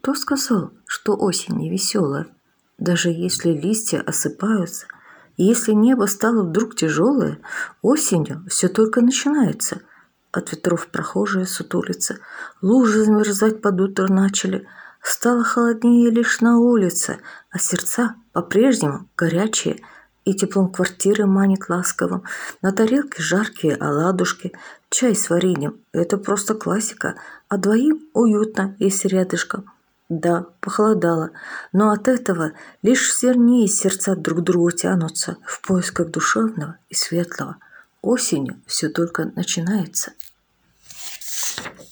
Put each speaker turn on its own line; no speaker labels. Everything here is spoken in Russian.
Кто сказал, что осень не веселая? Даже если листья осыпаются, и если небо стало вдруг тяжелое, осенью все только начинается. От ветров прохожие сутулятся, лужи замерзать под утро начали. Стало холоднее лишь на улице, а сердца по-прежнему горячие, и теплом квартиры манит ласковым. На тарелке жаркие оладушки, чай с вареньем — это просто классика, а двоим уютно, если рядышком. Да, похолодало, но от этого лишь сильнее сердца друг к другу тянутся в поисках душевного и светлого. Осенью все только начинается.